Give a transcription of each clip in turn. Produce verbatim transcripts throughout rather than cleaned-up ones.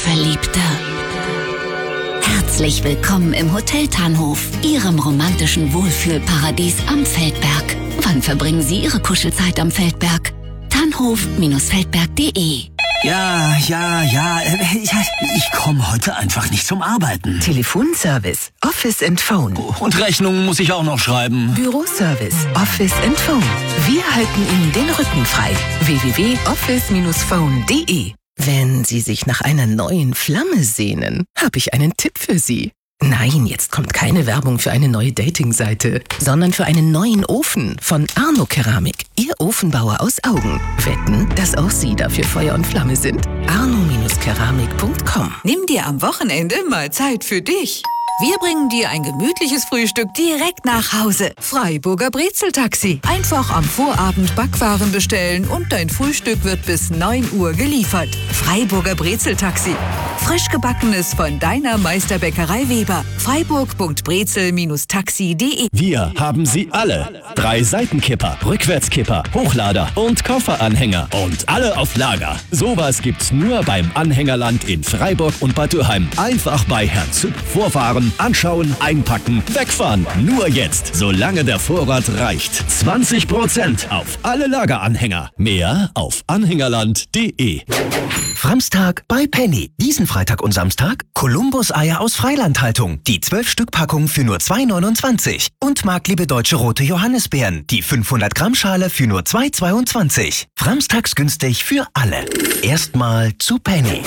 Verliebte. Herzlich willkommen im Hotel Tannhof, Ihrem romantischen Wohlfühlparadies am Feldberg. Wann verbringen Sie Ihre Kuschelzeit am Feldberg? tannhof Feldberg punkt de. Ja, ja, ja, ich, ich komme heute einfach nicht zum Arbeiten. Telefonservice, Office and Phone. Und Rechnungen muss ich auch noch schreiben. Büroservice, Office and Phone. Wir halten Ihnen den Rücken frei. w w w punkt office phone punkt de. Wenn Sie sich nach einer neuen Flamme sehnen, habe ich einen Tipp für Sie. Nein, jetzt kommt keine Werbung für eine neue Datingseite, sondern für einen neuen Ofen von Arno Keramik. Ihr Ofenbauer aus Augen. Wetten, dass auch Sie dafür Feuer und Flamme sind? arno keramik punkt com. Nimm dir am Wochenende mal Zeit für dich. Wir bringen dir ein gemütliches Frühstück direkt nach Hause. Freiburger Brezeltaxi. Einfach am Vorabend Backwaren bestellen und dein Frühstück wird bis neun Uhr geliefert. Freiburger Brezeltaxi. Frisch gebackenes von deiner Meisterbäckerei Weber. freiburg punkt brezel taxi punkt de. Wir haben sie alle. Drei Seitenkipper, Rückwärtskipper, Hochlader und Kofferanhänger. Und alle auf Lager. Sowas gibt's nur beim Anhängerland in Freiburg und Bad Dürheim. Einfach bei Herrn Züpp vorfahren, anschauen, einpacken, wegfahren. Nur jetzt, solange der Vorrat reicht. zwanzig Prozent auf alle Lageranhänger. Mehr auf anhängerland punkt de. Framstag bei Penny. Diesen Freitag und Samstag Kolumbus-Eier aus Freilandhaltung. Die zwölf Stück Packung für nur zwei neunundzwanzig. Und Marktliebe Deutsche Rote Johannisbeeren. Die fünfhundert Gramm Schale für nur zwei zweiundzwanzig. Framstags günstig für alle. Erstmal zu Penny.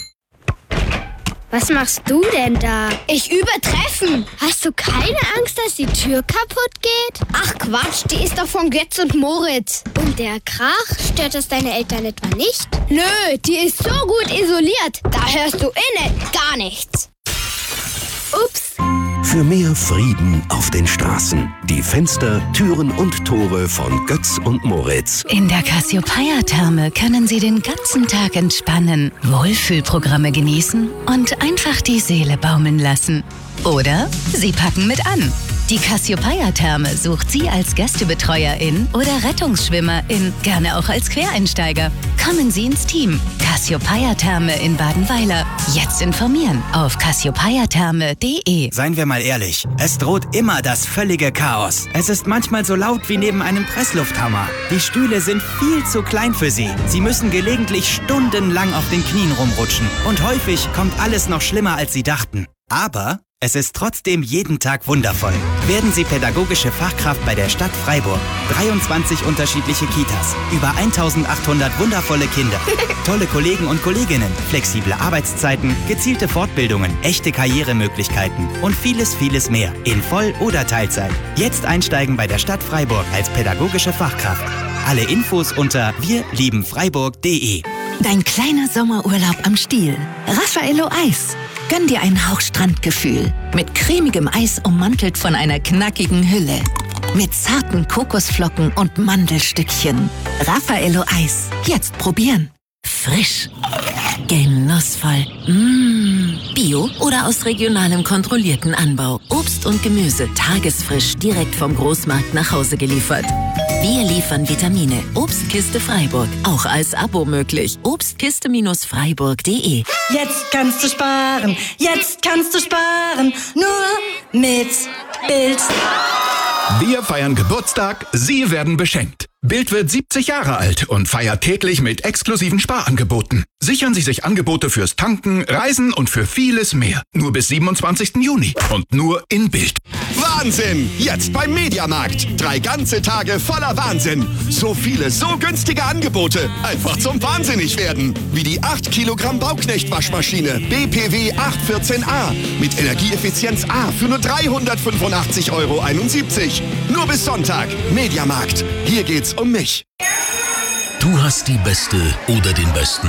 Was machst du denn da? Ich übe Treffen. Hast du keine Angst, dass die Tür kaputt geht? Ach Quatsch, die ist doch von Götz und Moritz. Und der Krach, stört das deine Eltern etwa nicht? Nö, die ist so gut isoliert. Da hörst du innen gar nichts. Ups. Für mehr Frieden auf den Straßen. Die Fenster, Türen und Tore von Götz und Moritz. In der Cassiopeia-Therme können Sie den ganzen Tag entspannen, Wohlfühlprogramme genießen und einfach die Seele baumeln lassen. Oder Sie packen mit an. Die Cassiopeia-Therme sucht Sie als Gästebetreuerin oder Rettungsschwimmerin, gerne auch als Quereinsteiger. Kommen Sie ins Team. Cassiopeia-Therme in Badenweiler. Jetzt informieren auf cassiopeia therme punkt de. Seien wir mal ehrlich, es droht immer das völlige Chaos. Es ist manchmal so laut wie neben einem Presslufthammer. Die Stühle sind viel zu klein für Sie. Sie müssen gelegentlich stundenlang auf den Knien rumrutschen. Und häufig kommt alles noch schlimmer, als Sie dachten. Aber es ist trotzdem jeden Tag wundervoll. Werden Sie pädagogische Fachkraft bei der Stadt Freiburg. dreiundzwanzig unterschiedliche Kitas, über eintausendachthundert wundervolle Kinder, tolle Kollegen und Kolleginnen, flexible Arbeitszeiten, gezielte Fortbildungen, echte Karrieremöglichkeiten und vieles, vieles mehr. In Voll- oder Teilzeit. Jetzt einsteigen bei der Stadt Freiburg als pädagogische Fachkraft. Alle Infos unter wir lieben freiburg punkt de. Dein kleiner Sommerurlaub am Stiel. Raffaello Eis. Gönn dir ein Hauch Strandgefühl. Mit cremigem Eis ummantelt von einer knackigen Hülle. Mit zarten Kokosflocken und Mandelstückchen. Raffaello Eis. Jetzt probieren. Frisch. Genussvoll. Mmh. Bio oder aus regionalem kontrollierten Anbau. Obst und Gemüse tagesfrisch direkt vom Großmarkt nach Hause geliefert. Wir liefern Vitamine. Obstkiste Freiburg. Auch als Abo möglich. obstkiste freiburg punkt de. Jetzt kannst du sparen. Jetzt kannst du sparen. Nur mit Bild. Wir feiern Geburtstag, Sie werden beschenkt. Bild wird siebzig Jahre alt und feiert täglich mit exklusiven Sparangeboten. Sichern Sie sich Angebote fürs Tanken, Reisen und für vieles mehr. Nur bis siebenundzwanzigsten Juni und nur in Bild. Wahnsinn! Jetzt beim Mediamarkt. Drei ganze Tage voller Wahnsinn. So viele, so günstige Angebote. Einfach zum Wahnsinnig werden. Wie die acht Kilogramm Bauknecht-Waschmaschine B P W acht vierzehn A mit Energieeffizienz A für nur dreihundertfünfundachtzig Euro einundsiebzig. Nur bis Sonntag. Mediamarkt. Hier geht's um mich. Du hast die Beste oder den Besten?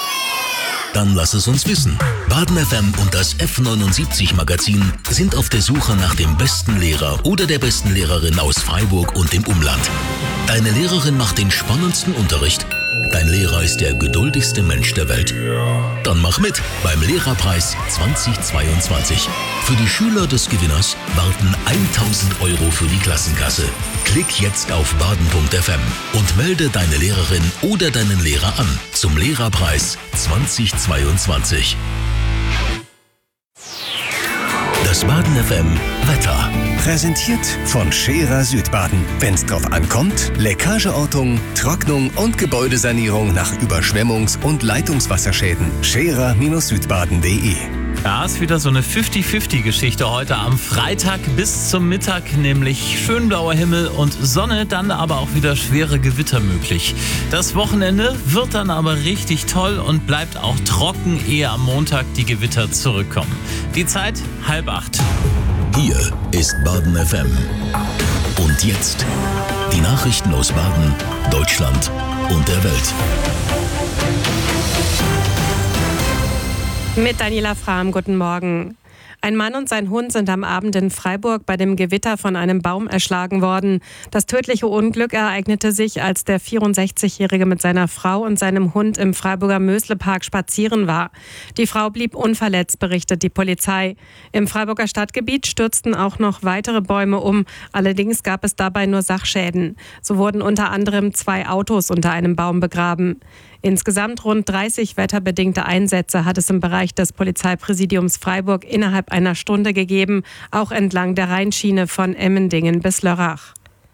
Dann lass es uns wissen. Baden F M und das F neunundsiebzig Magazin sind auf der Suche nach dem besten Lehrer oder der besten Lehrerin aus Freiburg und dem Umland. Deine Lehrerin macht den spannendsten Unterricht Dein Lehrer ist der geduldigste Mensch der Welt? Dann mach mit beim Lehrerpreis zweitausendzweiundzwanzig. Für die Schüler des Gewinners warten tausend Euro für die Klassenkasse. Klick jetzt auf baden punkt f m und melde deine Lehrerin oder deinen Lehrer an zum Lehrerpreis zweitausendzweiundzwanzig. Das Baden F M Wetter. Präsentiert von Scherer Südbaden. Wenn's drauf ankommt, Leckageortung, Trocknung und Gebäudesanierung nach Überschwemmungs- und Leitungswasserschäden. scherer Südbaden punkt de. Ja, ist wieder so eine fünfzig fünfzig Geschichte heute am Freitag bis zum Mittag, nämlich schön blauer Himmel und Sonne, dann aber auch wieder schwere Gewitter möglich. Das Wochenende wird dann aber richtig toll und bleibt auch trocken, ehe am Montag die Gewitter zurückkommen. Die Zeit halb acht. Hier ist Baden F M. Und jetzt die Nachrichten aus Baden, Deutschland und der Welt. Mit Daniela Frahm, guten Morgen. Ein Mann und sein Hund sind am Abend in Freiburg bei dem Gewitter von einem Baum erschlagen worden. Das tödliche Unglück ereignete sich, als der vierundsechzigjährige mit seiner Frau und seinem Hund im Freiburger Mösle-Park spazieren war. Die Frau blieb unverletzt, berichtet die Polizei. Im Freiburger Stadtgebiet stürzten auch noch weitere Bäume um. Allerdings gab es dabei nur Sachschäden. So wurden unter anderem zwei Autos unter einem Baum begraben. Insgesamt rund dreißig wetterbedingte Einsätze hat es im Bereich des Polizeipräsidiums Freiburg innerhalb einer Stunde gegeben, auch entlang der Rheinschiene von Emmendingen bis Lörrach.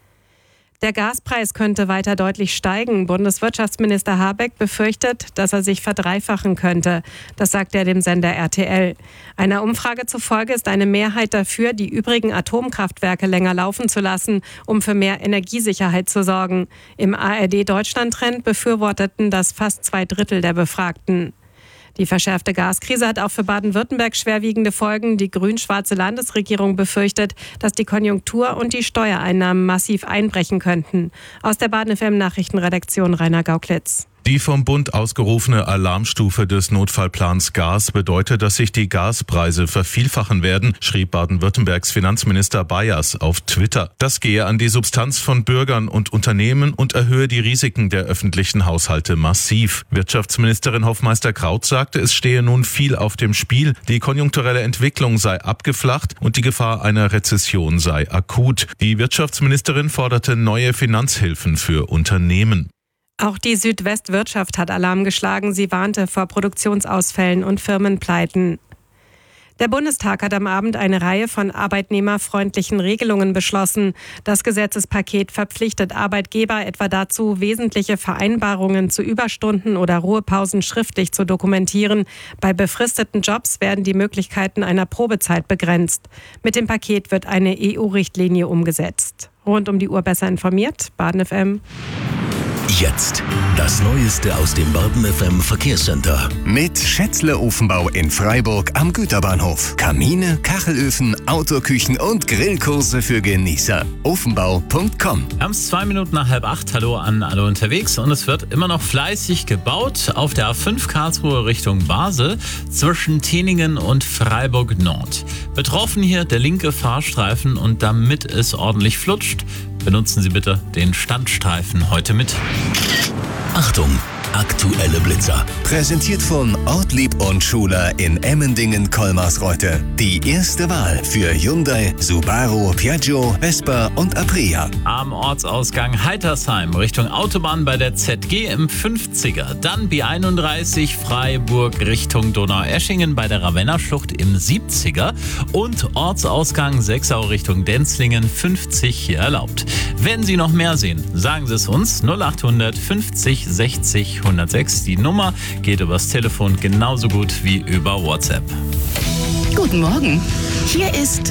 Der Gaspreis könnte weiter deutlich steigen. Bundeswirtschaftsminister Habeck befürchtet, dass er sich verdreifachen könnte. Das sagt er dem Sender R T L. Einer Umfrage zufolge ist eine Mehrheit dafür, die übrigen Atomkraftwerke länger laufen zu lassen, um für mehr Energiesicherheit zu sorgen. Im A R D-Deutschland-Trend befürworteten das fast zwei Drittel der Befragten. Die verschärfte Gaskrise hat auch für Baden-Württemberg schwerwiegende Folgen. Die grün-schwarze Landesregierung befürchtet, dass die Konjunktur und die Steuereinnahmen massiv einbrechen könnten. Aus der Baden F M-Nachrichtenredaktion Rainer Gauklitz. Die vom Bund ausgerufene Alarmstufe des Notfallplans Gas bedeutet, dass sich die Gaspreise vervielfachen werden, schrieb Baden-Württembergs Finanzminister Bayers auf Twitter. Das gehe an die Substanz von Bürgern und Unternehmen und erhöhe die Risiken der öffentlichen Haushalte massiv. Wirtschaftsministerin Hofmeister-Kraut sagte, es stehe nun viel auf dem Spiel. Die konjunkturelle Entwicklung sei abgeflacht und die Gefahr einer Rezession sei akut. Die Wirtschaftsministerin forderte neue Finanzhilfen für Unternehmen. Auch die Südwestwirtschaft hat Alarm geschlagen. Sie warnte vor Produktionsausfällen und Firmenpleiten. Der Bundestag hat am Abend eine Reihe von arbeitnehmerfreundlichen Regelungen beschlossen. Das Gesetzespaket verpflichtet Arbeitgeber etwa dazu, wesentliche Vereinbarungen zu Überstunden oder Ruhepausen schriftlich zu dokumentieren. Bei befristeten Jobs werden die Möglichkeiten einer Probezeit begrenzt. Mit dem Paket wird eine E U-Richtlinie umgesetzt. Rund um die Uhr besser informiert, Baden F M. Jetzt das Neueste aus dem Baden F M Verkehrscenter. Mit Schätzle Ofenbau in Freiburg am Güterbahnhof. Kamine, Kachelöfen, Autoküchen und Grillkurse für Genießer. ofenbau punkt com. Wir haben es zwei Minuten nach halb acht. Hallo an alle unterwegs. Und es wird immer noch fleißig gebaut auf der A fünf Karlsruhe Richtung Basel zwischen Teningen und Freiburg Nord. Betroffen hier der linke Fahrstreifen und damit es ordentlich flutscht, benutzen Sie bitte den Standstreifen heute mit. Achtung, aktuelle Blitzer. Präsentiert von Ortlieb und Schuler in Emmendingen-Kolmarsreute. Die erste Wahl für Hyundai, Subaru, Piaggio, Vespa und Aprilia. Am Ortsausgang Heitersheim Richtung Autobahn bei der Z G im fünfziger. Dann B einunddreißig Freiburg Richtung Donaueschingen bei der Ravenna-Schlucht im siebziger. Und Ortsausgang Sechsau Richtung Denzlingen fünfzig hier erlaubt. Wenn Sie noch mehr sehen, sagen Sie es uns. null achthundert fünfzig sechzig hundertsechs. Die Nummer geht übers Telefon genauso gut wie über WhatsApp. Guten Morgen. Hier ist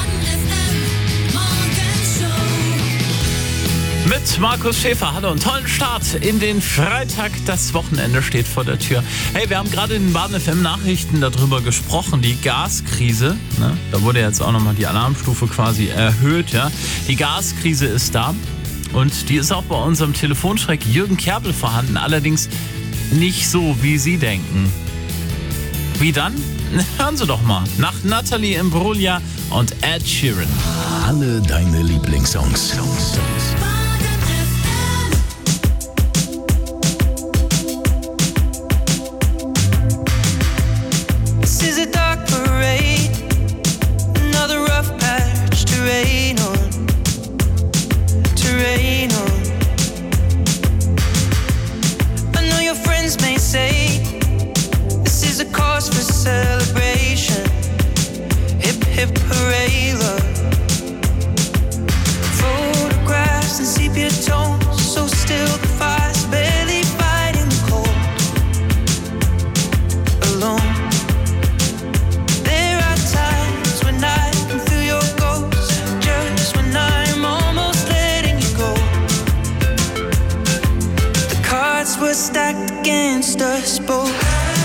mit Markus Schäfer. Hallo und tollen Start in den Freitag. Das Wochenende steht vor der Tür. Hey, wir haben gerade in den Baden F M Nachrichten darüber gesprochen, die Gaskrise. Ne? Da wurde jetzt auch nochmal die Alarmstufe quasi erhöht. Ja? Die Gaskrise ist da und die ist auch bei unserem Telefonschreck Jürgen Kerbel vorhanden. Allerdings nicht so, wie Sie denken. Wie dann? Hören Sie doch mal. Nach Natalie Imbruglia und Ed Sheeran. Alle deine Lieblingssongs. against us both.